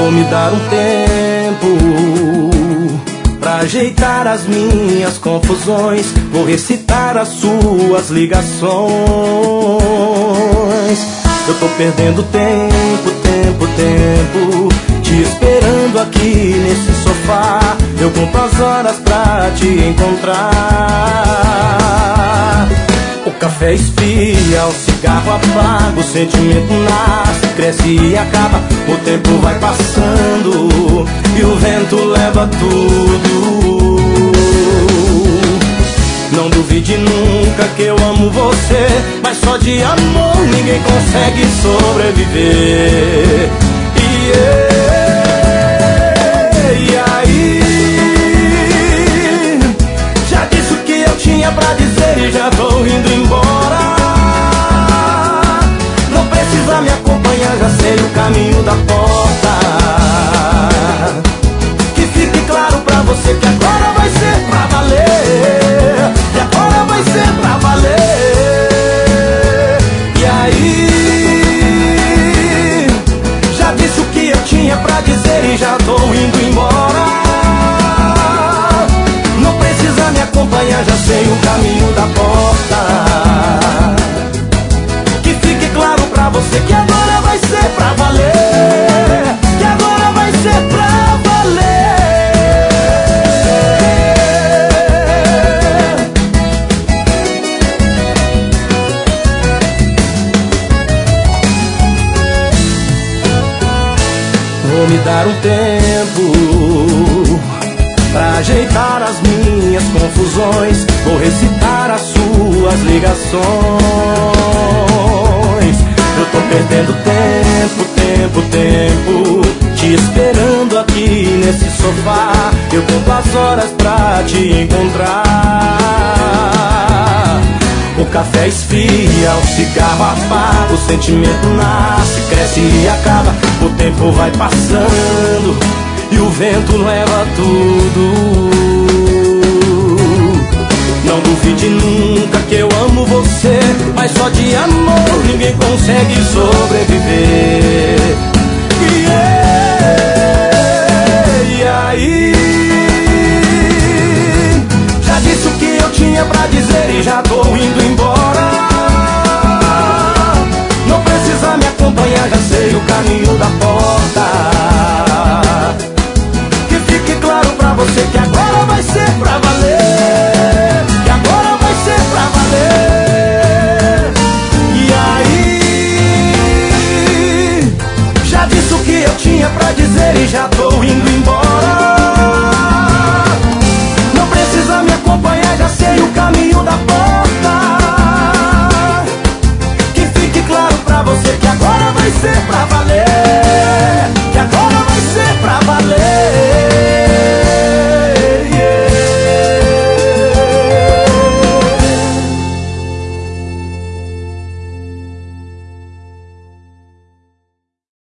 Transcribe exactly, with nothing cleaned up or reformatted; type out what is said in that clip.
Vou me dar um tempo pra ajeitar as minhas confusões. Vou recitar as suas ligações. Eu tô perdendo tempo, tempo, tempo, te esperando aqui nesse sofá. Eu conto as horas pra te encontrar. O café esfria, o cigarro apaga, o sentimento nasce, cresce e acaba. O tempo vai passando e o vento leva tudo. Não duvide nunca que eu amo você, mas só de amor ninguém consegue sobreviver. Yeah. E aí, já disse o que eu tinha pra dizer e já tô indo embora. Não precisa me acompanhar, já sei o caminho da porta. Que fique claro pra você que agora vai ser pra valer. Que agora vai ser pra valer. E aí, já disse o que eu tinha pra dizer e já tô indo embora. Não precisa me acompanhar, já sei o caminho da porta. Que fique claro pra você que agora vai ser pra valer. Que agora vai ser pra valer. Vou me dar um tempo pra ajeitar as minhas confusões. Vou recitar as suas ligações. Eu tô perdendo tempo, tempo, tempo, te esperando aqui nesse sofá. Eu conto as horas pra te encontrar. O café esfria, o cigarro apaga, o sentimento nasce, cresce e acaba. O tempo vai passando e o vento leva tudo. Não duvide nunca que eu amo você, mas só de amor ninguém consegue sobreviver.